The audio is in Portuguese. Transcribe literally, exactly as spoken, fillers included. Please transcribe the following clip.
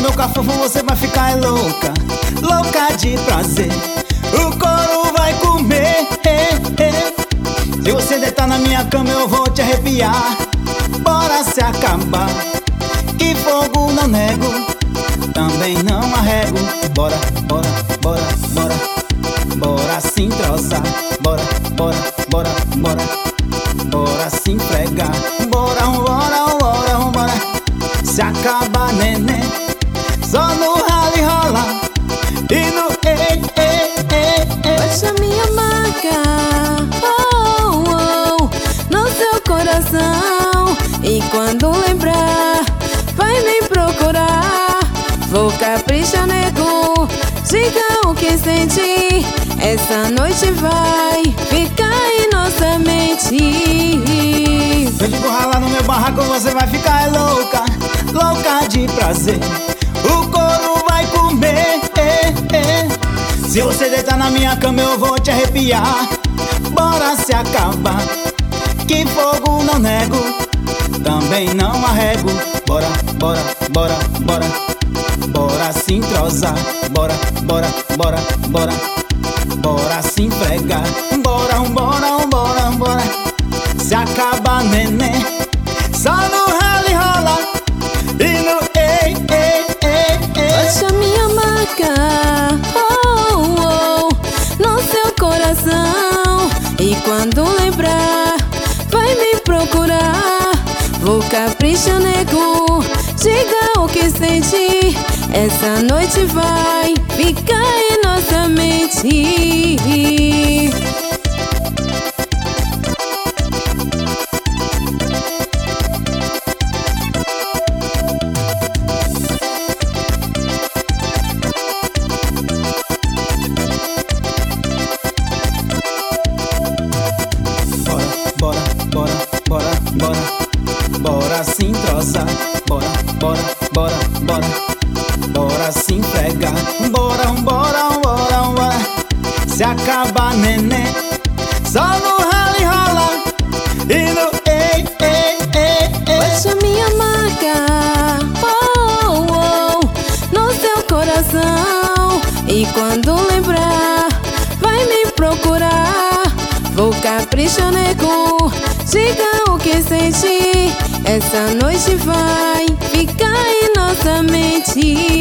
meu cafofo você vai ficar louca, louca de prazer. O couro vai comer, eh, eh. Se você deitar na minha cama eu vou te arrepiar. Bora se acabar, que fogo não nego, também não arrego. Bora, bora, bora, bora, bora se entrosar. Bora, bora, bora, bora, bora se empregar. Bora, bora, bora, bora, se acaba neném, só no rala e rola e no ei, ei, ei, ei. Baixa minha marca, oh, oh, no seu coração. E quando lembrar, vai me procurar. Vou caprichar, nego, diga o que senti. Essa noite vai ficar em nossa mente. Se eu te ralar no meu barraco você vai ficar louca, louca de prazer. O couro vai comer, eh, eh. Se você deitar na minha cama eu vou te arrepiar. Bora se acabar, que fogo não nego, também não arrego. Bora, bora, bora, bora, bora se entrosar. Bora, bora, bora, bora, bora se empregar. Bora, bora, bora, bora, se acaba neném, só no rala e rola e no ei, ei, ei, ei. Baixa minha marca, oh, oh, no seu coração. E quando lembrar, vai me procurar. Vou caprichar, nego, diga o que senti. Essa noite vai ficar em nossa mente. Bora, bora, bora, bora, bora se entrosar. Bora, bora, bora, bora, bora se empregar. Bora, bora, bora, bora, se acaba neném, só no rala e rola e no ei, ei, ei, ei. Baixa minha marca, oh, oh, no seu coração. E quando lembrar, vai me procurar. Vou caprichar, nego, diga o que senti. Essa noite vai ficar em nossa mente.